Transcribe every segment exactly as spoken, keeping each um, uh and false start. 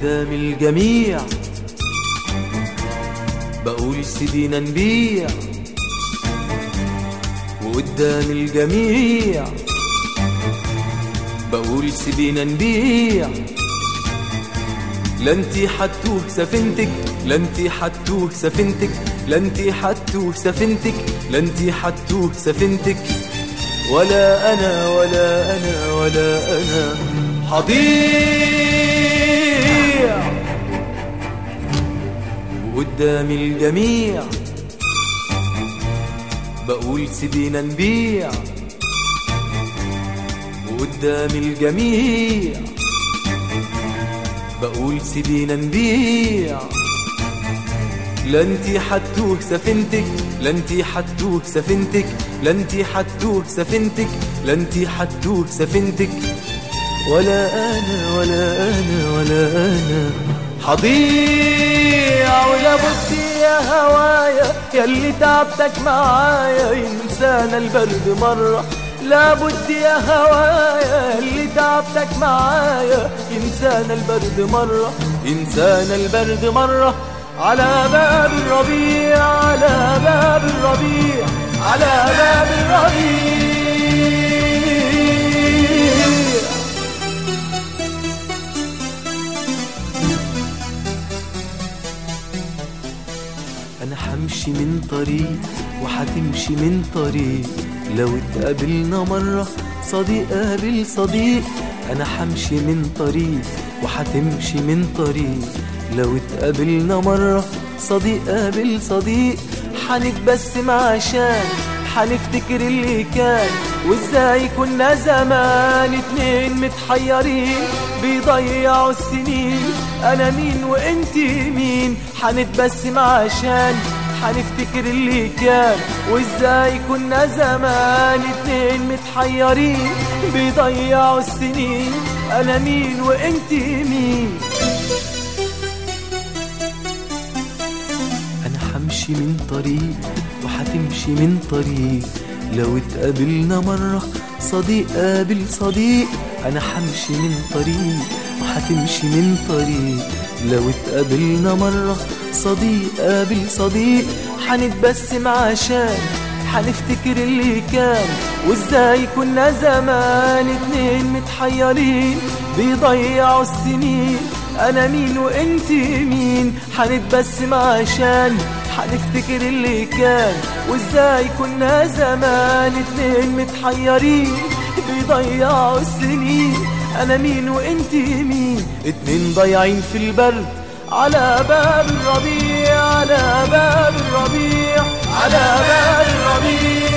وقدام الجميع بقول سيبينا نبيع، وقدام الجميع بقول سيبينا نبيع. لا انتي حتوه سفينتك، لا انتي حتوه سفينتك، لا انتي حتوه سفينتك، لا انتي حتوه سفينتك، ولا انا ولا انا ولا انا حضيع. وقدام الجميع بقول سيبينا نبيع، وقدام الجميع بقول سيبينا نبيع. لا انتي حتوه سفينتك، لا انتي حتوه سفينتك، لا انتي حتوه سفينتك، لا انتي حتوه سفينتك، ولا انا ولا انا ولا انا حضيع. ولا بد يا هوايا ياللي تعبتك معايا ينسانا البرد مرة، لا بد يا هوايا اللي تعبتك معايا ينسانا البرد مرة، ينسانا البرد مرة. على باب الربيع، على باب الربيع، على باب الربيع. أنا حمشي من طريق وحتمشي من طريق، لو اتقابلنا مرة صديق قابل صديق. أنا حمشي من طريق وحتمشي من طريق، لو اتقابلنا مرة صديق قابل صديق. حنتبسم عشان حنفتكر اللي كان، وازاي كنا زمان اتنين متحيرين بيضيعوا السنين، أنا مين وإنتي مين. حنتبسم عشان حنفتكر اللي كان، وازاي كنا زمان اتنين متحيرين بيضيعوا السنين، أنا مين وإنتي مين. أنا حمشي من طريق وحتمشي من طريق، لو اتقابلنا مرة صديق قابل صديق. أنا حمشي من طريق وحتمشي من طريق، لو اتقابلنا مرة صديق قابل صديق. حنتبسم عشان حنفتكر اللي كان، وازاي كنا زمان اتنين متحيرين بيضيعوا السنين، أنا مين وإنتي مين. حنتبسم عشان حنفتكر اللي كان، وازاي كنا زمان اتنين متحيرين بيضيعوا السنين، أنا مين وإنتي مين. اتنين ضايعين في البرد على باب الربيع، على باب الربيع، على باب الربيع.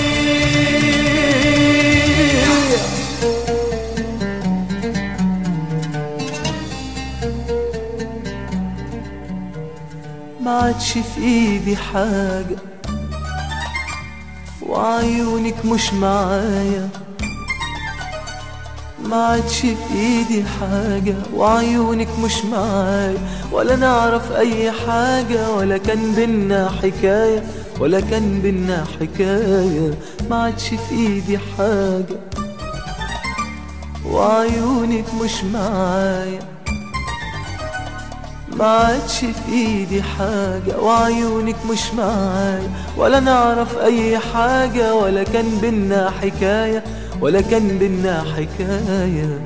ما عادش في ايدي حاجة وعيونك مش معايا، ما عادش في ايدي حاجة وعيونك مش معايا، ولا نعرف اي حاجة ولا كان بينا حكاية، ولا كان بينا حكاية. ما عادش في ايدي حاجة وعيونك مش معايا، ما عادش في ايدي حاجة وعيونك مش معايا، ولا نعرف اي حاجة ولا كان بينا حكاية، ولا كان بينا حكاية.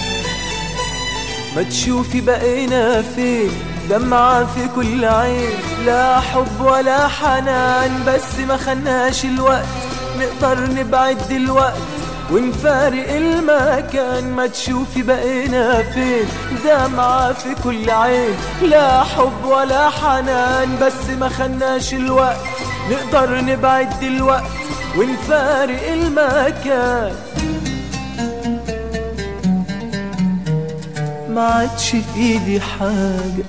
ما تشوفي بقينا فين، دمعة في كل عين، لا حب ولا حنان، بس ما خناش الوقت نقدر نبعد دلوقت ونفارق المكان. ما تشوفي بقينا فين، دمعة في كل عين، لا حب ولا حنان، بس ما خناش الوقت نقدر نبعد دلوقت ونفارق المكان. ما عادش في ايدي حاجة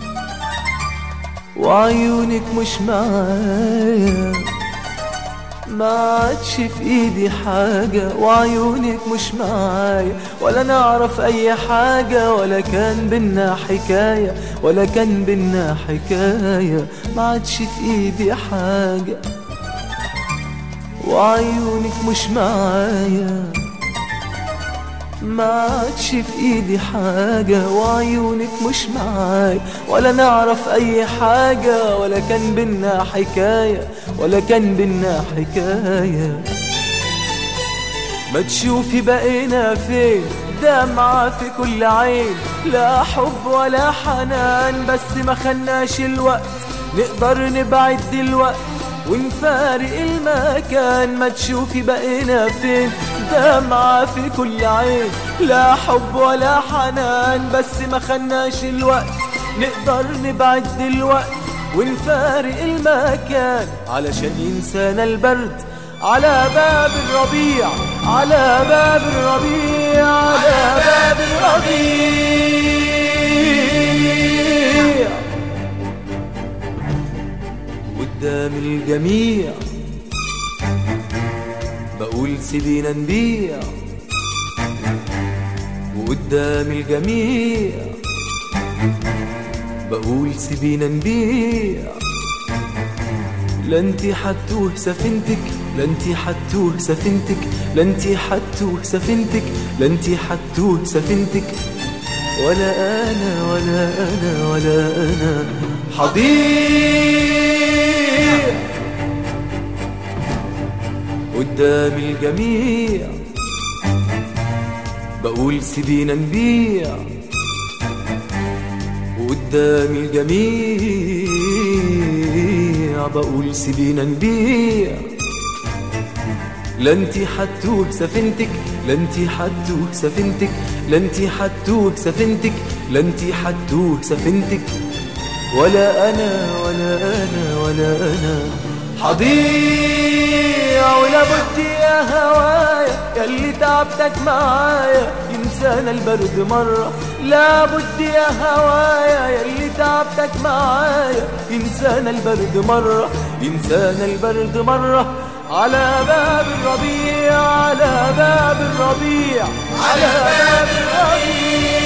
وعيونك مش معايا، ما عادش في ايدي حاجة وعيونك مش معايا، ولا نعرف اي حاجة ولا كان بينا حكاية، ولا كان بينا حكاية. ما عادش في ايدي حاجة وعيونك مش معايا، ما عادش في ايدي حاجة وعيونك مش معاي، ولا نعرف اي حاجة ولا كان بينا حكاية ولا كان بينا حكاية. ما تشوفي بقينا فين، دمعة في كل عين، لا حب ولا حنان، بس ما خلناش الوقت نقدر نبعد دلوقت ونفارق المكان. ما تشوفي بقينا فين، دمعة في كل عين، لا حب ولا حنان، بس ما خلناش الوقت نقدر نبعد دلوقت ونفارق المكان. علشان ينسانا البرد على باب الربيع، على باب الربيع، على باب الربيع. قدام الجميع بقول سيبينا نبيع، وقدام الجميع بقول سيبينا نبيع. لا انتي حتوه سفينتك، لا انتي حتوه سفينتك، لا انتي حتوه سفينتك، لا انتي حتوه سفينتك، ولا انا ولا انا ولا انا حضيع. قدام الجميع بقول سيبينا نبيع، وقدام الجميع بقول سيبينا نبيع. لا انتي حتوه سفينتك، لا انتي حتوه سفينتك، لا انتي حتوه سفينتك، لا انتي حتوه سفينتك، ولا انا ولا انا ولا انا حضيع. ولا بد يا هوايا ياللي تعبتك معايا ينسانا البرد مرة، لا بد يا هوايا ياللي تعبتك معايا ينسانا البرد مرة، ينسانا البرد مرة. على باب الربيع، على باب الربيع، على باب الربيع.